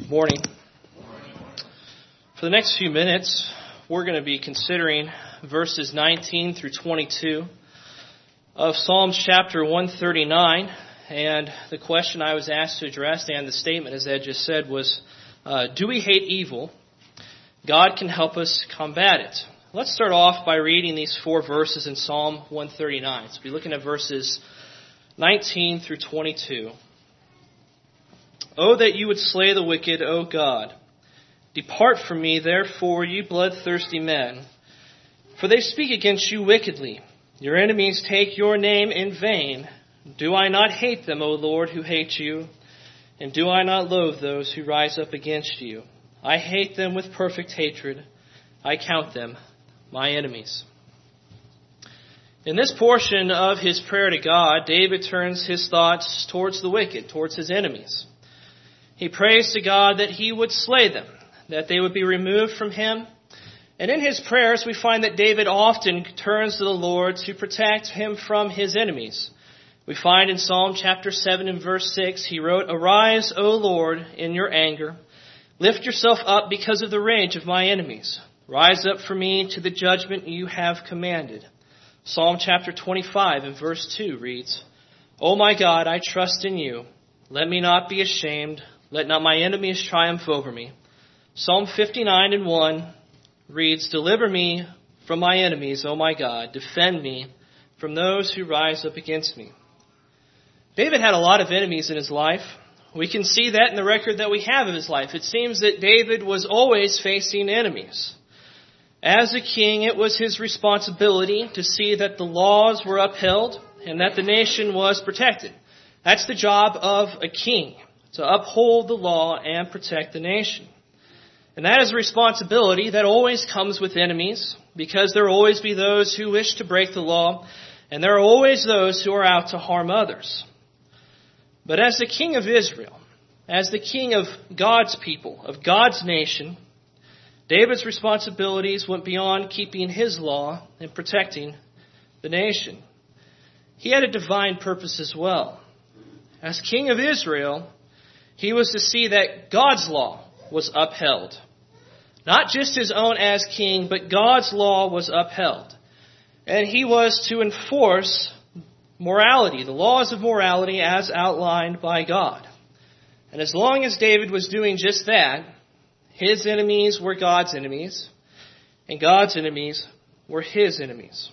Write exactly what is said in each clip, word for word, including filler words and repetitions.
Good morning. For the next few minutes, we're going to be considering verses nineteen through twenty-two of Psalms chapter one thirty-nine. And the question I was asked to address, and the statement, as Ed just said, was, uh, do we hate evil? God can help us combat it. Let's start off by reading these four verses in Psalm one thirty-nine. So we'll be looking at verses nineteen through twenty-two. Oh, that you would slay the wicked, O God. Depart from me, therefore, you bloodthirsty men. For they speak against you wickedly. Your enemies take your name in vain. Do I not hate them, O Lord, who hate you? And do I not loathe those who rise up against you? I hate them with perfect hatred. I count them my enemies. In this portion of his prayer to God, David turns his thoughts towards the wicked, towards his enemies. He prays to God that he would slay them, that they would be removed from him. And in his prayers, we find that David often turns to the Lord to protect him from his enemies. We find in Psalm chapter seven and verse six, he wrote, Arise, O Lord, in your anger. Lift yourself up because of the rage of my enemies. Rise up for me to the judgment you have commanded. Psalm chapter twenty-five and verse two reads, O my God, I trust in you. Let me not be ashamed. Let not my enemies triumph over me. Psalm fifty-nine and one reads, Deliver me from my enemies, O my God. Defend me from those who rise up against me. David had a lot of enemies in his life. We can see that in the record that we have of his life. It seems that David was always facing enemies. As a king, it was his responsibility to see that the laws were upheld and that the nation was protected. That's the job of a king, to uphold the law and protect the nation. And that is a responsibility that always comes with enemies, because there will always be those who wish to break the law, and there are always those who are out to harm others. But as the king of Israel, as the king of God's people, of God's nation, David's responsibilities went beyond keeping his law and protecting the nation. He had a divine purpose as well. As king of Israel, he was to see that God's law was upheld. Not just his own as king, but God's law was upheld. And he was to enforce morality, the laws of morality as outlined by God. And as long as David was doing just that, his enemies were God's enemies, and God's enemies were his enemies.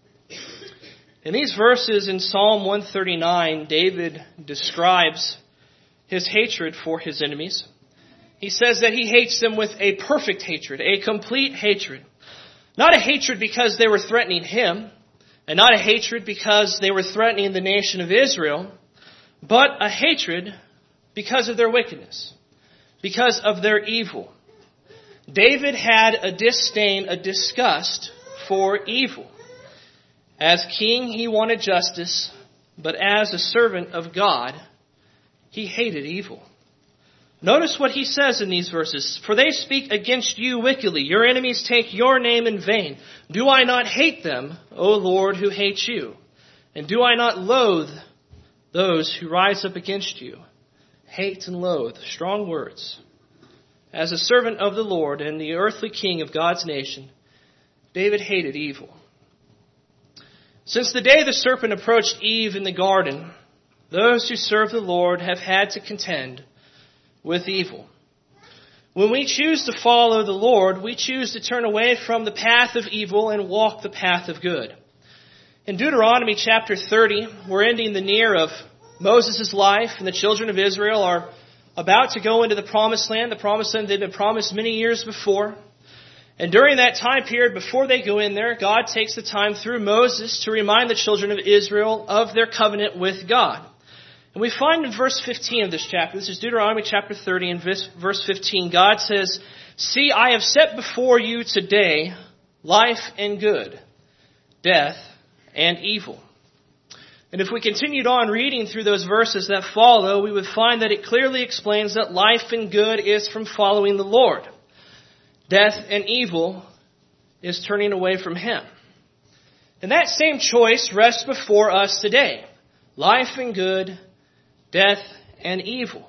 In these verses in Psalm one thirty-nine, David describes his hatred for his enemies. He says that he hates them with a perfect hatred, a complete hatred. Not a hatred because they were threatening him, and not a hatred because they were threatening the nation of Israel, but a hatred because of their wickedness, because of their evil. David had a disdain, a disgust for evil. As king, he wanted justice, but as a servant of God, he hated evil. Notice what he says in these verses. For they speak against you wickedly. Your enemies take your name in vain. Do I not hate them, O Lord, who hate you? And do I not loathe those who rise up against you? Hate and loathe, strong words. As a servant of the Lord and the earthly king of God's nation, David hated evil. Since the day the serpent approached Eve in the garden, those who serve the Lord have had to contend with evil. When we choose to follow the Lord, we choose to turn away from the path of evil and walk the path of good. In Deuteronomy chapter thirty, we're ending the near of Moses' life, and the children of Israel are about to go into the promised land, the promised land they'd been promised many years before. And during that time period, before they go in there, God takes the time through Moses to remind the children of Israel of their covenant with God. And we find in verse fifteen of this chapter, this is Deuteronomy chapter thirty, and verse fifteen, God says, See, I have set before you today life and good, death and evil. And if we continued on reading through those verses that follow, we would find that it clearly explains that life and good is from following the Lord. Death and evil is turning away from Him. And that same choice rests before us today. Life and good, death and evil.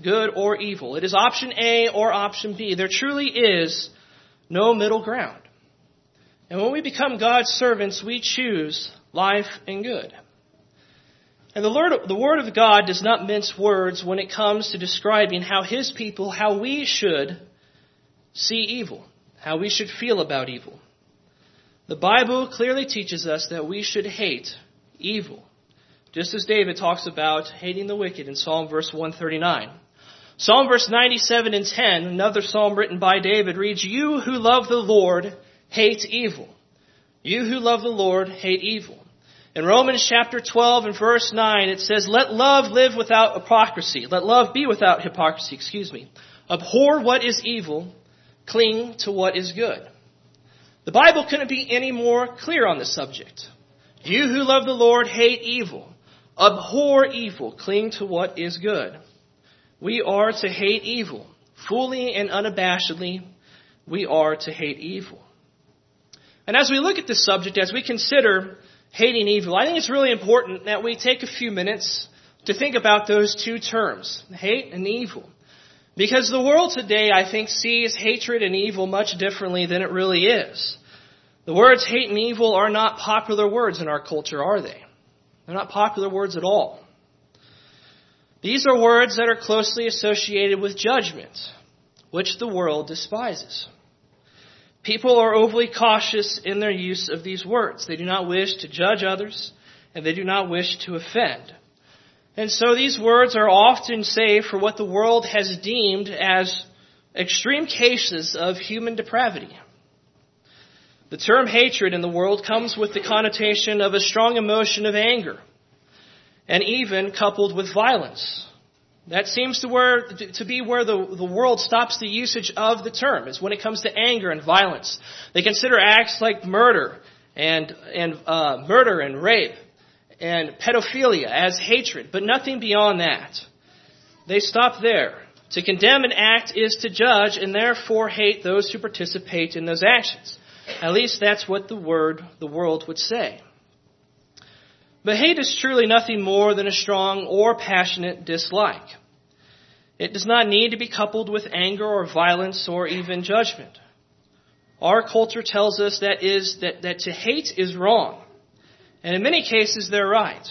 good or evil. It is option A or option B. There truly is no middle ground. And when we become God's servants, we choose life and good. And the Lord, the Word of God does not mince words when it comes to describing how His people, how we should see evil, how we should feel about evil. The Bible clearly teaches us that we should hate evil, just as David talks about hating the wicked in Psalm verse one thirty-nine. Psalm verse ninety-seven and ten, another psalm written by David, reads, "You who love the Lord hate evil. You who love the Lord hate evil." In Romans chapter twelve and verse nine, it says, "Let love live without hypocrisy. Let love be without hypocrisy, excuse me. Abhor what is evil, cling to what is good." The Bible couldn't be any more clear on the subject. You who love the Lord hate evil. Abhor evil, cling to what is good. We are to hate evil. Fully and unabashedly, we are to hate evil. And as we look at this subject, as we consider hating evil, I think it's really important that we take a few minutes to think about those two terms, hate and evil. Because the world today, I think, sees hatred and evil much differently than it really is. The words hate and evil are not popular words in our culture, are they? They're not popular words at all. These are words that are closely associated with judgment, which the world despises. People are overly cautious in their use of these words. They do not wish to judge others, and they do not wish to offend. And so these words are often saved for what the world has deemed as extreme cases of human depravity. The term hatred in the world comes with the connotation of a strong emotion of anger, and even coupled with violence. That seems to, where, to be where the, the world stops the usage of the term, is when it comes to anger and violence. They consider acts like murder and, and uh, murder and rape and pedophilia as hatred, but nothing beyond that. They stop there. To condemn an act is to judge and therefore hate those who participate in those actions. At least that's what the word, the world would say. But hate is truly nothing more than a strong or passionate dislike. It does not need to be coupled with anger or violence or even judgment. Our culture tells us that is that, that to hate is wrong. And in many cases, they're right.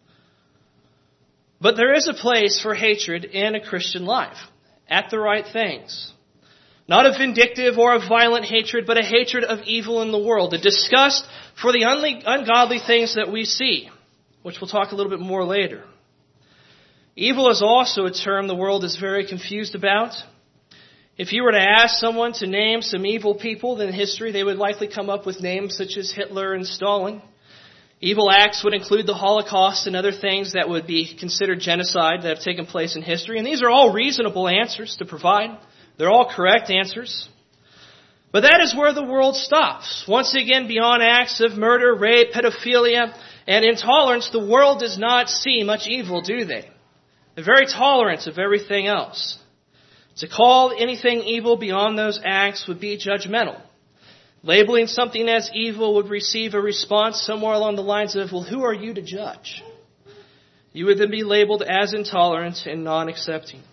But there is a place for hatred in a Christian life, at the right things. Not a vindictive or a violent hatred, but a hatred of evil in the world, a disgust for the ungodly things that we see, which we'll talk a little bit more later. Evil is also a term the world is very confused about. If you were to ask someone to name some evil people in history, they would likely come up with names such as Hitler and Stalin. Evil acts would include the Holocaust and other things that would be considered genocide that have taken place in history. And these are all reasonable answers to provide. They're all correct answers. But that is where the world stops. Once again, beyond acts of murder, rape, pedophilia, and intolerance, the world does not see much evil, do they? They're very tolerant of everything else. To call anything evil beyond those acts would be judgmental. Labeling something as evil would receive a response somewhere along the lines of, well, who are you to judge? You would then be labeled as intolerant and non-accepting.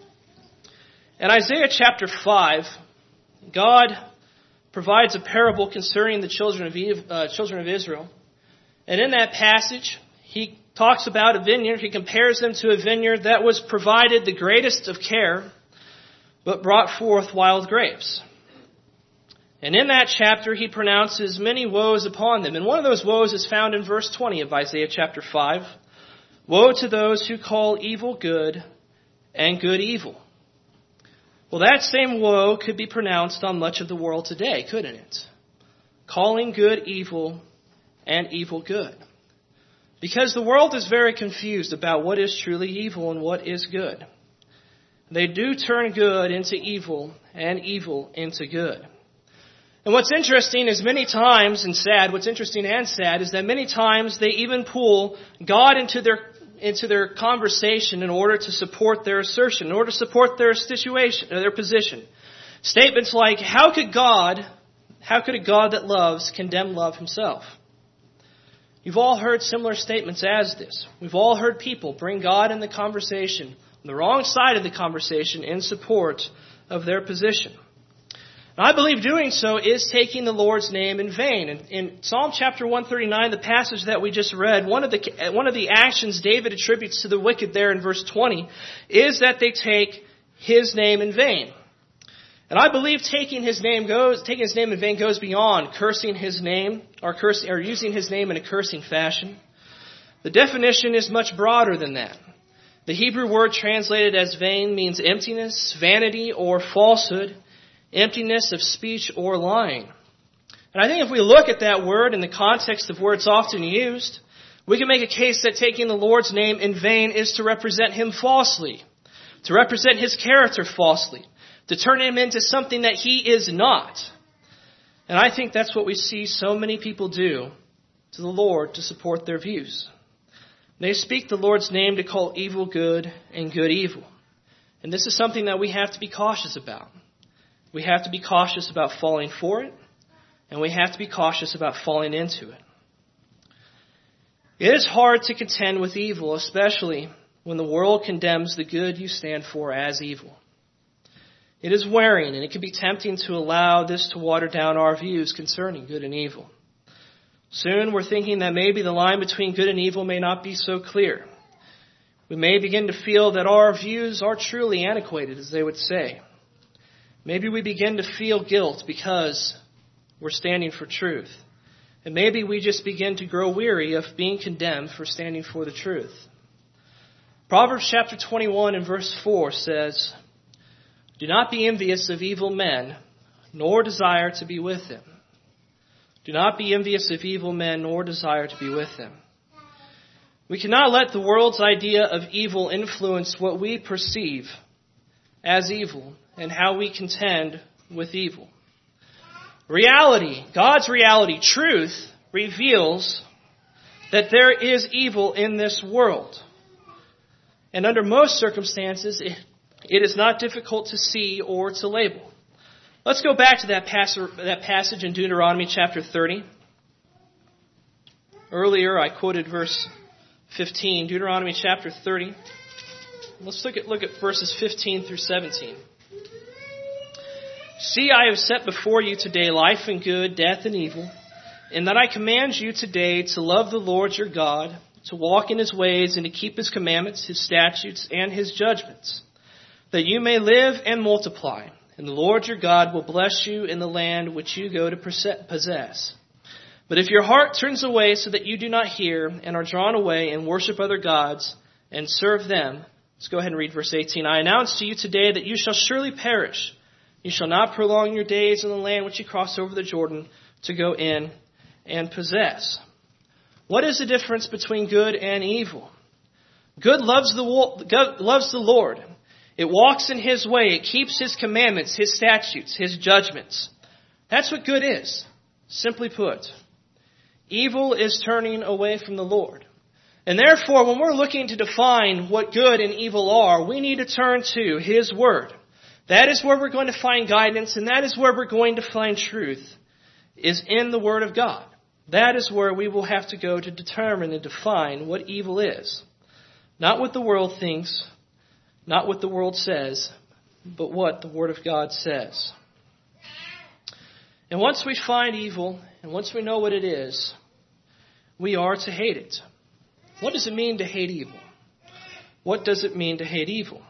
In Isaiah chapter five, God provides a parable concerning the children of, Eve, uh, children of Israel. And in that passage, he talks about a vineyard. He compares them to a vineyard that was provided the greatest of care, but brought forth wild grapes. And in that chapter, he pronounces many woes upon them. And one of those woes is found in verse twenty of Isaiah chapter five. Woe to those who call evil good and good evil. Well, that same woe could be pronounced on much of the world today, couldn't it? Calling good evil and evil good. Because the world is very confused about what is truly evil and what is good. They do turn good into evil and evil into good. And what's interesting is many times, and sad, what's interesting and sad is that many times they even pull God into their into their conversation in order to support their assertion, in order to support their situation, or their position. Statements like, how could God, how could a God that loves condemn love himself? You've all heard similar statements as this. We've all heard people bring God in the conversation the wrong side of the conversation in support of their position. And I believe doing so is taking the Lord's name in vain. In, in Psalm chapter one thirty-nine, the passage that we just read, one of the one of the actions David attributes to the wicked there in verse twenty is that they take his name in vain. And I believe taking his name goes taking his name in vain goes beyond cursing his name or cursing or using his name in a cursing fashion. The definition is much broader than that. The Hebrew word translated as vain means emptiness, vanity, or falsehood, emptiness of speech or lying. And I think if we look at that word in the context of where it's often used, we can make a case that taking the Lord's name in vain is to represent him falsely, to represent his character falsely, to turn him into something that he is not. And I think that's what we see so many people do to the Lord to support their views. They speak the Lord's name to call evil good and good evil. And this is something that we have to be cautious about. We have to be cautious about falling for it, and we have to be cautious about falling into it. It is hard to contend with evil, especially when the world condemns the good you stand for as evil. It is wearing, and it can be tempting to allow this to water down our views concerning good and evil. Soon we're thinking that maybe the line between good and evil may not be so clear. We may begin to feel that our views are truly antiquated, as they would say. Maybe we begin to feel guilt because we're standing for truth. And maybe we just begin to grow weary of being condemned for standing for the truth. Proverbs chapter twenty-one and verse four says, "Do not be envious of evil men, nor desire to be with them." Do not be envious of evil men, nor desire to be with them. We cannot let the world's idea of evil influence what we perceive as evil and how we contend with evil. Reality, God's reality, truth, reveals that there is evil in this world. And under most circumstances, it, it is not difficult to see or to label. Let's go back to that, pass- that passage in Deuteronomy chapter thirty. Earlier I quoted verse fifteen, Deuteronomy chapter thirty. Let's look at, look at verses fifteen through seventeen. "See, I have set before you today life and good, death and evil, and that I command you today to love the Lord your God, to walk in his ways and to keep his commandments, his statutes, and his judgments, that you may live and multiply. And the Lord your God will bless you in the land which you go to possess. But if your heart turns away so that you do not hear and are drawn away and worship other gods and serve them," let's go ahead and read verse eighteen. "I announce to you today that you shall surely perish. You shall not prolong your days in the land which you cross over the Jordan to go in and possess." What is the difference between good and evil? Good loves the, God loves the Lord. It walks in his way. It keeps his commandments, his statutes, his judgments. That's what good is, simply put. Evil is turning away from the Lord. And therefore, when we're looking to define what good and evil are, we need to turn to his word. That is where we're going to find guidance, and that is where we're going to find truth, is in the word of God. That is where we will have to go to determine and define what evil is. Not what the world thinks, not what the world says, but what the Word of God says. And once we find evil, and once we know what it is, we are to hate it. What does it mean to hate evil? What does it mean to hate evil?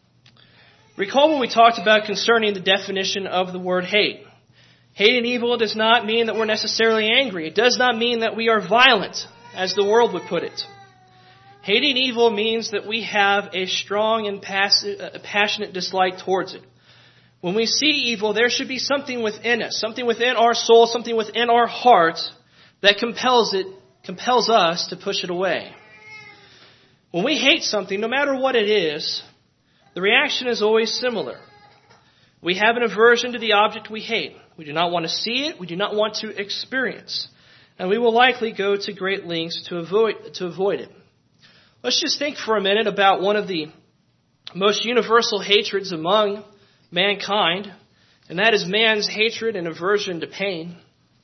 Recall what we talked about concerning the definition of the word hate. Hating evil does not mean that we're necessarily angry. It does not mean that we are violent, as the world would put it. Hating evil means that we have a strong and passionate dislike towards it. When we see evil, there should be something within us, something within our soul, something within our heart that compels it, compels us to push it away. When we hate something, no matter what it is, the reaction is always similar. We have an aversion to the object we hate. We do not want to see it. We do not want to experience. And we will likely go to great lengths to avoid, to avoid it. Let's just think for a minute about one of the most universal hatreds among mankind, and that is man's hatred and aversion to pain.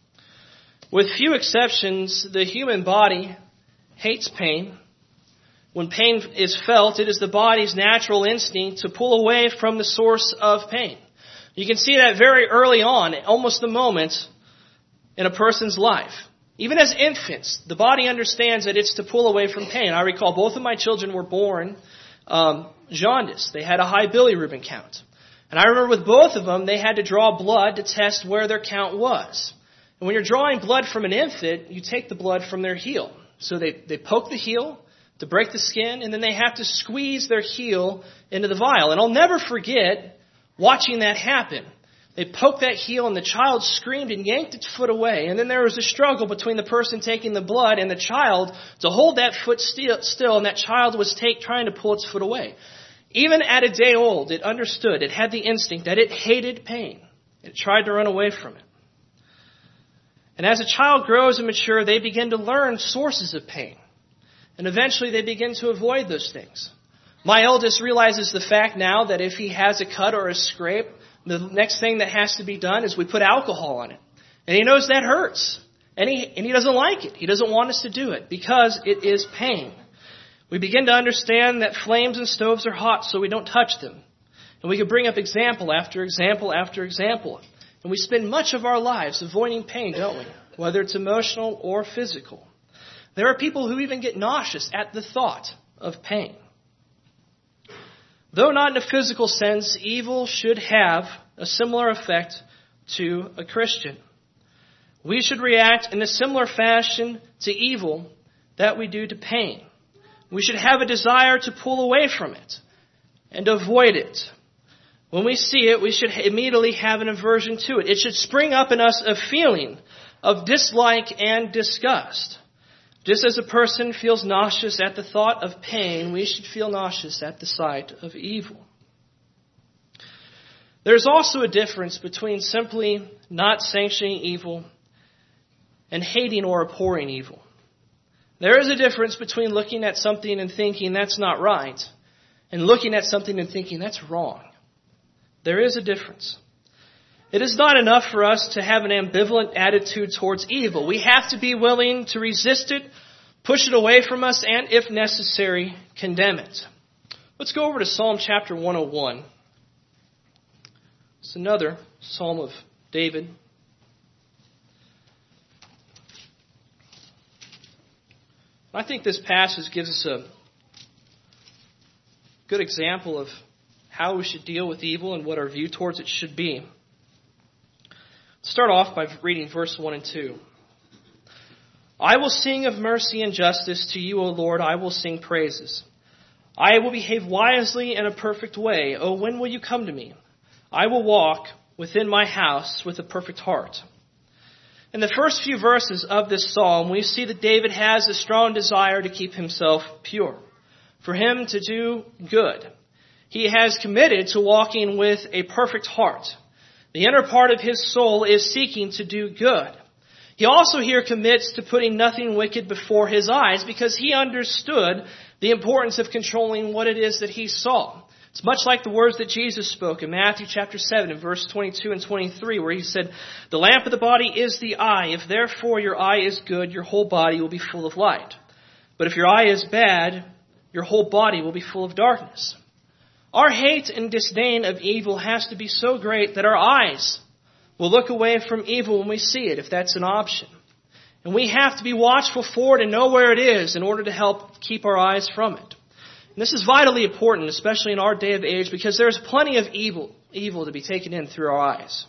With few exceptions, the human body hates pain. When pain is felt, it is the body's natural instinct to pull away from the source of pain. You can see that very early on, almost the moment in a person's life. Even as infants, the body understands that it's to pull away from pain. I recall both of my children were born um, jaundiced. They had a high bilirubin count. And I remember with both of them, they had to draw blood to test where their count was. And when you're drawing blood from an infant, you take the blood from their heel. So they, they poke the heel to break the skin, and then they have to squeeze their heel into the vial. And I'll never forget watching that happen. They poked that heel, and the child screamed and yanked its foot away. And then there was a struggle between the person taking the blood and the child to hold that foot still, still and that child was take, trying to pull its foot away. Even at a day old, it understood, it had the instinct that it hated pain. It tried to run away from it. And as a child grows and matures, they begin to learn sources of pain. And eventually they begin to avoid those things. My eldest realizes the fact now that if he has a cut or a scrape, the next thing that has to be done is we put alcohol on it. And he knows that hurts. And he, and he doesn't like it. He doesn't want us to do it because it is pain. We begin to understand that flames and stoves are hot, so we don't touch them. And we can bring up example after example after example. And we spend much of our lives avoiding pain, don't we? Whether it's emotional or physical. There are people who even get nauseous at the thought of pain. Though not in a physical sense, evil should have a similar effect to a Christian. We should react in a similar fashion to evil that we do to pain. We should have a desire to pull away from it and avoid it. When we see it, we should immediately have an aversion to it. It should spring up in us a feeling of dislike and disgust. Just as a person feels nauseous at the thought of pain, we should feel nauseous at the sight of evil. There's also a difference between simply not sanctioning evil and hating or abhorring evil. There is a difference between looking at something and thinking that's not right and looking at something and thinking that's wrong. There is a difference. It is not enough for us to have an ambivalent attitude towards evil. We have to be willing to resist it, push it away from us, and if necessary, condemn it. Let's go over to Psalm chapter one oh one. It's another Psalm of David. I think this passage gives us a good example of how we should deal with evil and what our view towards it should be. Start off by reading verse one and two. I will sing of mercy and justice to you, O Lord. I will sing praises. I will behave wisely in a perfect way. Oh, when will you come to me? I will walk within my house with a perfect heart. In the first few verses of this psalm, we see that David has a strong desire to keep himself pure, for him to do good. He has committed to walking with a perfect heart. The inner part of his soul is seeking to do good. He also here commits to putting nothing wicked before his eyes because he understood the importance of controlling what it is that he saw. It's much like the words that Jesus spoke in Matthew chapter seven and verse twenty-two and twenty-three where he said, the lamp of the body is the eye. If therefore your eye is good, your whole body will be full of light. But if your eye is bad, your whole body will be full of darkness. Our hate and disdain of evil has to be so great that our eyes will look away from evil when we see it, if that's an option. And we have to be watchful for it and know where it is in order to help keep our eyes from it. And this is vitally important, especially in our day of age, because there's plenty of evil, evil to be taken in through our eyes.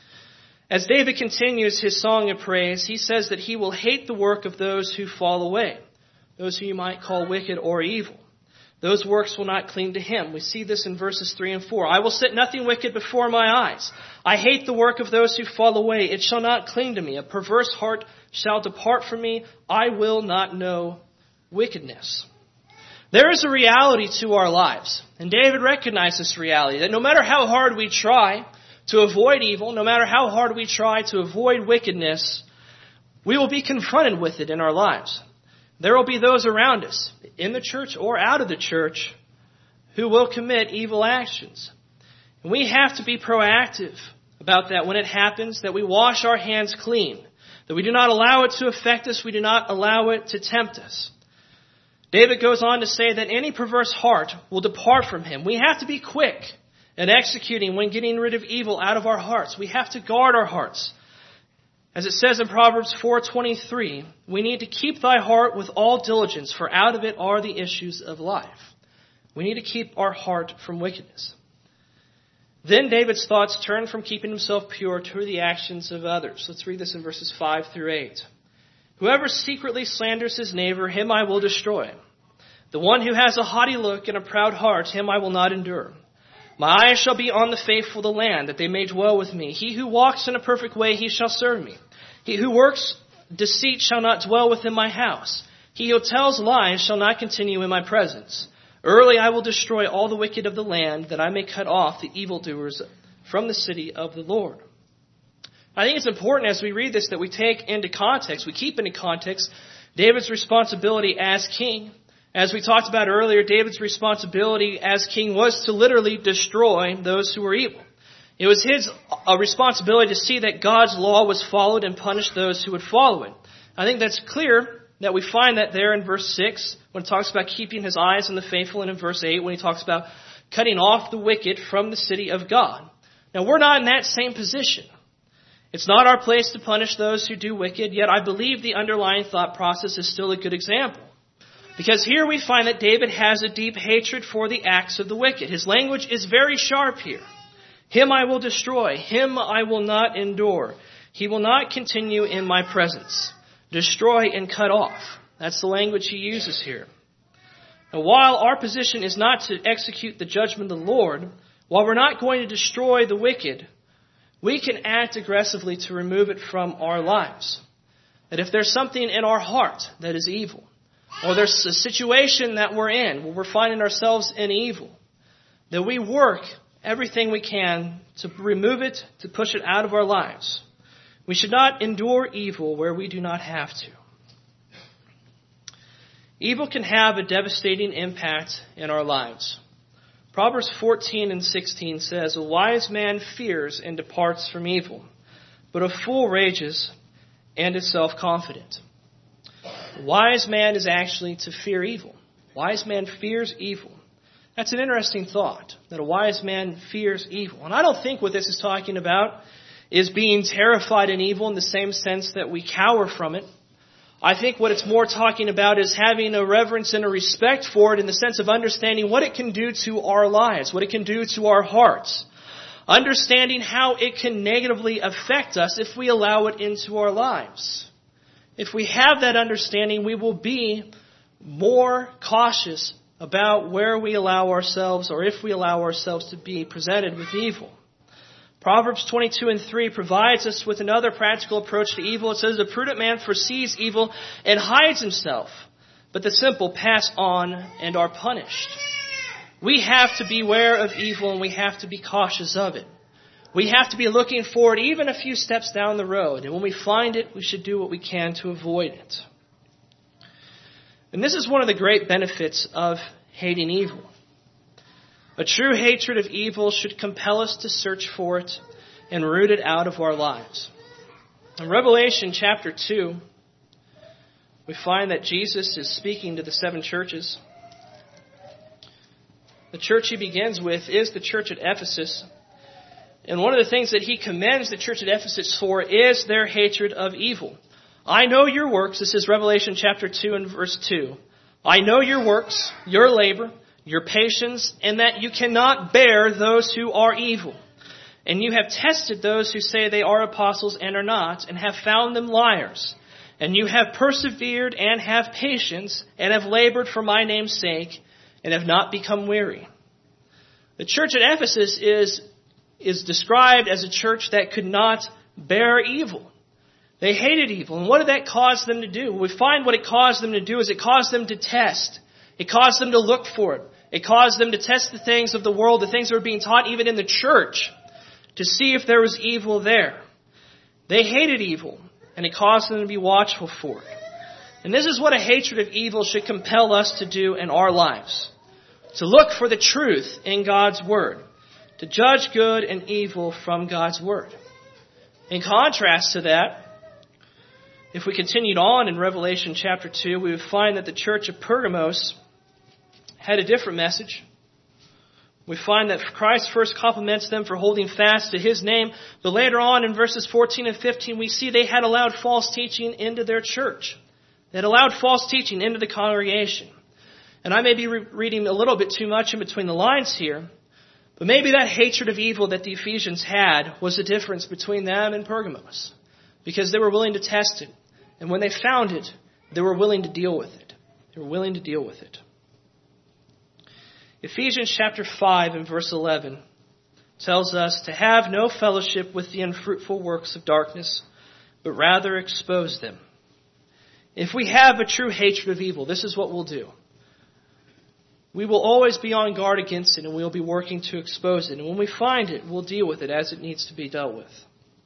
As David continues his song of praise, he says that he will hate the work of those who fall away, those who you might call wicked or evil. Those works will not cling to him. We see this in verses three and four. I will set nothing wicked before my eyes. I hate the work of those who fall away. It shall not cling to me. A perverse heart shall depart from me. I will not know wickedness. There is a reality to our lives. And David recognized this reality, that no matter how hard we try to avoid evil, no matter how hard we try to avoid wickedness, we will be confronted with it in our lives. There will be those around us, in the church or out of the church, who will commit evil actions. And we have to be proactive about that when it happens, that we wash our hands clean, that we do not allow it to affect us, we do not allow it to tempt us. David goes on to say that any perverse heart will depart from him. We have to be quick in executing when getting rid of evil out of our hearts. We have to guard our hearts. As it says in Proverbs four twenty-three, we need to keep thy heart with all diligence, for out of it are the issues of life. We need to keep our heart from wickedness. Then David's thoughts turn from keeping himself pure to the actions of others. Let's read this in verses five through eight. Whoever secretly slanders his neighbor, him I will destroy. The one who has a haughty look and a proud heart, him I will not endure. My eyes shall be on the faithful of the land, that they may dwell with me. He who walks in a perfect way, he shall serve me. He who works deceit shall not dwell within my house. He who tells lies shall not continue in my presence. Early I will destroy all the wicked of the land, that I may cut off the evildoers from the city of the Lord. I think it's important as we read this that we take into context, we keep into context David's responsibility as king. As we talked about earlier, David's responsibility as king was to literally destroy those who were evil. It was his uh, responsibility to see that God's law was followed and punish those who would follow it. I think that's clear that we find that there in verse six when it talks about keeping his eyes on the faithful, and in verse eight when he talks about cutting off the wicked from the city of God. Now we're not in that same position. It's not our place to punish those who do wicked, yet I believe the underlying thought process is still a good example. Because here we find that David has a deep hatred for the acts of the wicked. His language is very sharp here. Him I will destroy. Him I will not endure. He will not continue in my presence. Destroy and cut off. That's the language he uses here. Now, while our position is not to execute the judgment of the Lord, while we're not going to destroy the wicked, we can act aggressively to remove it from our lives. That if there's something in our heart that is evil, or there's a situation that we're in where we're finding ourselves in evil, that we work everything we can to remove it, to push it out of our lives. We should not endure evil where we do not have to. Evil can have a devastating impact in our lives. Proverbs fourteen and sixteen says, a wise man fears and departs from evil, but a fool rages and is self-confident. A wise man is actually to fear evil. A wise man fears evil. That's an interesting thought, that a wise man fears evil. And I don't think what this is talking about is being terrified in evil in the same sense that we cower from it. I think what it's more talking about is having a reverence and a respect for it in the sense of understanding what it can do to our lives, what it can do to our hearts. Understanding how it can negatively affect us if we allow it into our lives. If we have that understanding, we will be more cautious about where we allow ourselves, or if we allow ourselves to be presented with evil. Proverbs twenty-two and three provides us with another practical approach to evil. It says, a prudent man foresees evil and hides himself, but the simple pass on and are punished. We have to beware of evil, and we have to be cautious of it. We have to be looking forward even a few steps down the road. And when we find it, we should do what we can to avoid it. And this is one of the great benefits of hating evil. A true hatred of evil should compel us to search for it and root it out of our lives. In Revelation chapter two, we find that Jesus is speaking to the seven churches. The church he begins with is the church at Ephesus. And one of the things that he commends the church at Ephesus for is their hatred of evil. I know your works. This is Revelation chapter two and verse two. I know your works, your labor, your patience, and that you cannot bear those who are evil. And you have tested those who say they are apostles and are not, and have found them liars. And you have persevered and have patience, and have labored for my name's sake, and have not become weary. The church at Ephesus is, is described as a church that could not bear evil. They hated evil. And what did that cause them to do? We find what it caused them to do is it caused them to test. It caused them to look for it. It caused them to test the things of the world, the things that were being taught even in the church, to see if there was evil there. They hated evil, and it caused them to be watchful for it. And this is what a hatred of evil should compel us to do in our lives. To look for the truth in God's Word. To judge good and evil from God's Word. In contrast to that, If we continued on in Revelation chapter two, we would find that the church of Pergamos had a different message. We find that Christ first compliments them for holding fast to His name, but later on in verses fourteen and fifteen, we see they had allowed false teaching into their church. They had allowed false teaching into the congregation. And I may be re- reading a little bit too much in between the lines here, but maybe that hatred of evil that the Ephesians had was the difference between them and Pergamos, because they were willing to test it. And when they found it, they were willing to deal with it. They were willing to deal with it. Ephesians chapter five and verse eleven tells us to have no fellowship with the unfruitful works of darkness, but rather expose them. If we have a true hatred of evil, this is what we'll do. We will always be on guard against it, and we'll be working to expose it. And when we find it, we'll deal with it as it needs to be dealt with.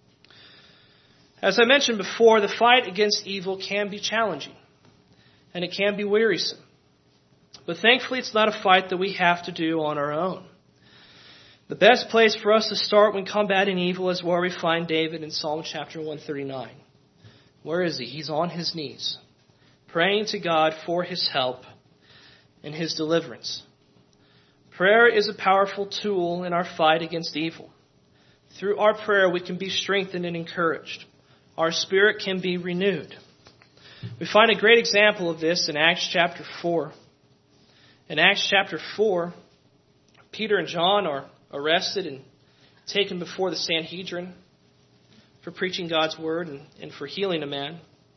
As I mentioned before, the fight against evil can be challenging, and it can be wearisome. But thankfully, it's not a fight that we have to do on our own. The best place for us to start when combating evil is where we find David in Psalm chapter one thirty-nine. Where is he? He's on his knees, praying to God for his help and his deliverance. Prayer is a powerful tool in our fight against evil. Through our prayer, we can be strengthened and encouraged. Our spirit can be renewed. We find a great example of this in Acts chapter four. In Acts chapter four, Peter and John are arrested and taken before the Sanhedrin for preaching God's word and, and for healing a man.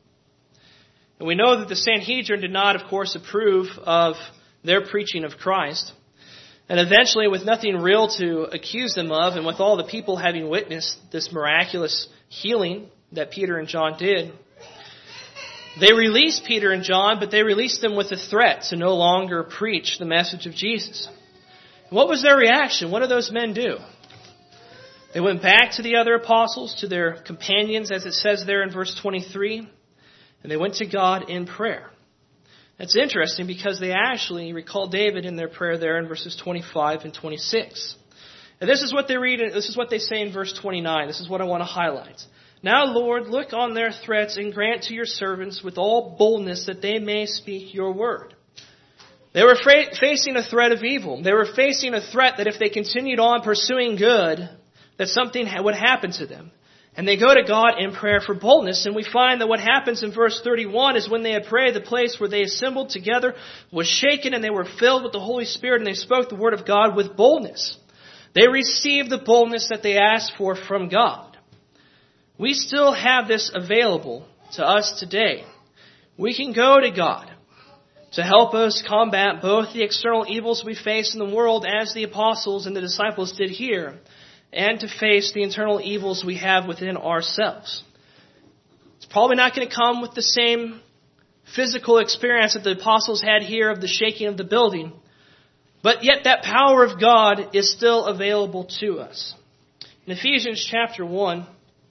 And we know that the Sanhedrin did not, of course, approve of their preaching of Christ. And eventually, with nothing real to accuse them of, and with all the people having witnessed this miraculous healing that Peter and John did, they released Peter and John, but they released them with a threat to no longer preach the message of Jesus. And what was their reaction? What did those men do? They went back to the other apostles, to their companions, as it says there in verse twenty-three, and they went to God in prayer. That's interesting because they actually recall David in their prayer there in verses twenty-five and twenty-six. And this is what they read, this is what they say in verse twenty-nine. This is what I want to highlight. Now, Lord, look on their threats and grant to your servants with all boldness that they may speak your word. They were fra- facing a threat of evil. They were facing a threat that if they continued on pursuing good, that something would happen to them. And they go to God in prayer for boldness. And we find that what happens in verse thirty-one is when they had prayed, the place where they assembled together was shaken, and they were filled with the Holy Spirit, and they spoke the word of God with boldness. They received the boldness that they asked for from God. We still have this available to us today. We can go to God to help us combat both the external evils we face in the world, as the apostles and the disciples did here, and to face the internal evils we have within ourselves. It's probably not going to come with the same physical experience that the apostles had here of the shaking of the building, but yet that power of God is still available to us. In Ephesians chapter one,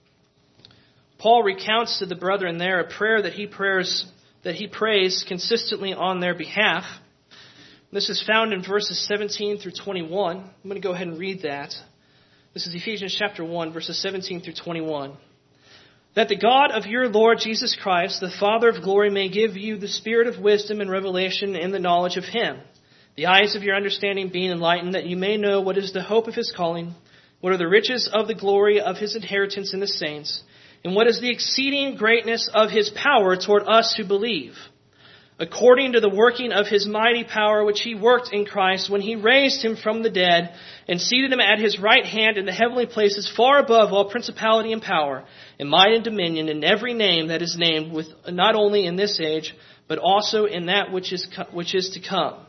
Paul recounts to the brethren there a prayer that he prayers that he prays consistently on their behalf. This is found in verses seventeen through twenty-one. I'm going to go ahead and read that. This is Ephesians chapter one, verses seventeen through twenty-one. That the God of your Lord Jesus Christ, the Father of glory, may give you the spirit of wisdom and revelation in the knowledge of Him, the eyes of your understanding being enlightened, that you may know what is the hope of His calling, what are the riches of the glory of His inheritance in the saints, and what is the exceeding greatness of His power toward us who believe, according to the working of His mighty power which He worked in Christ when He raised Him from the dead and seated Him at His right hand in the heavenly places, far above all principality and power and might and dominion, and every name that is named, with not only in this age but also in that which is which is to come.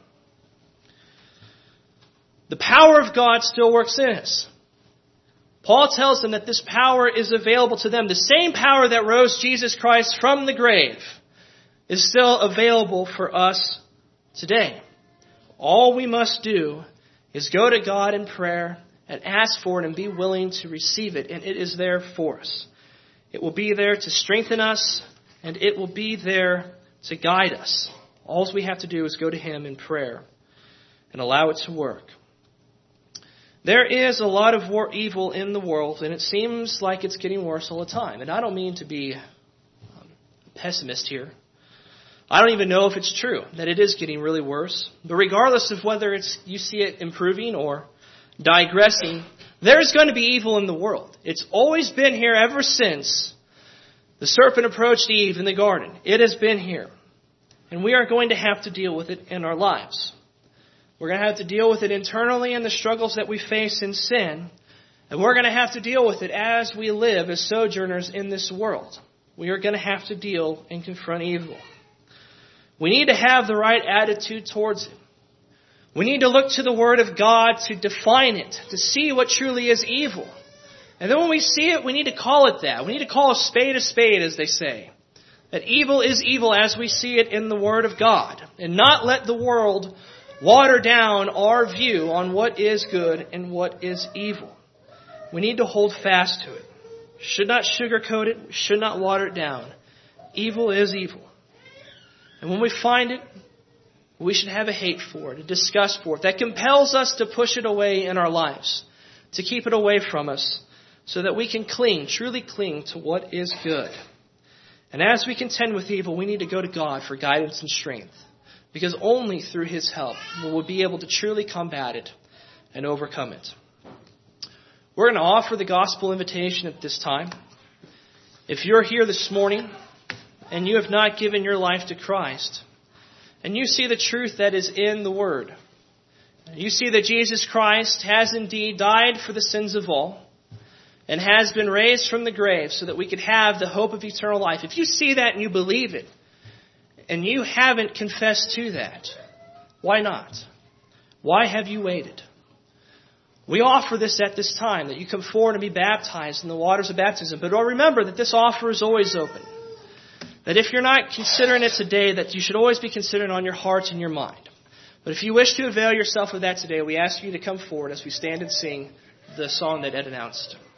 The power of God still works in us. Paul tells them that this power is available to them. The same power that rose Jesus Christ from the grave is still available for us today. All we must do is go to God in prayer and ask for it and be willing to receive it. And it is there for us. It will be there to strengthen us, and it will be there to guide us. All we have to do is go to Him in prayer and allow it to work. There is a lot of war, evil in the world, and it seems like it's getting worse all the time. And I don't mean to be um, pessimist here. I don't even know if it's true that it is getting really worse. But regardless of whether it's you see it improving or digressing, there's going to be evil in the world. It's always been here ever since the serpent approached Eve in the garden. It has been here. And we are going to have to deal with it in our lives. We're going to have to deal with it internally in the struggles that we face in sin. And we're going to have to deal with it as we live as sojourners in this world. We are going to have to deal and confront evil. We need to have the right attitude towards it. We need to look to the Word of God to define it, to see what truly is evil. And then when we see it, we need to call it that. We need to call a spade a spade, as they say. That evil is evil as we see it in the Word of God. And not let the world water down our view on what is good and what is evil. We need to hold fast to it. Should not sugarcoat it. Should not water it down. Evil is evil. And when we find it, we should have a hate for it, a disgust for it, that compels us to push it away in our lives, to keep it away from us, so that we can cling, truly cling to what is good. And as we contend with evil, we need to go to God for guidance and strength, because only through His help will we be able to truly combat it and overcome it. We're going to offer the gospel invitation at this time. If you're here this morning and you have not given your life to Christ, and you see the truth that is in the Word, you see that Jesus Christ has indeed died for the sins of all, and has been raised from the grave so that we could have the hope of eternal life. If you see that and you believe it, and you haven't confessed to that, why not? Why have you waited? We offer this at this time, that you come forward and be baptized in the waters of baptism. But remember that this offer is always open. That if you're not considering it today, that you should always be considering it on your heart and your mind. But if you wish to avail yourself of that today, we ask you to come forward as we stand and sing the song that Ed announced.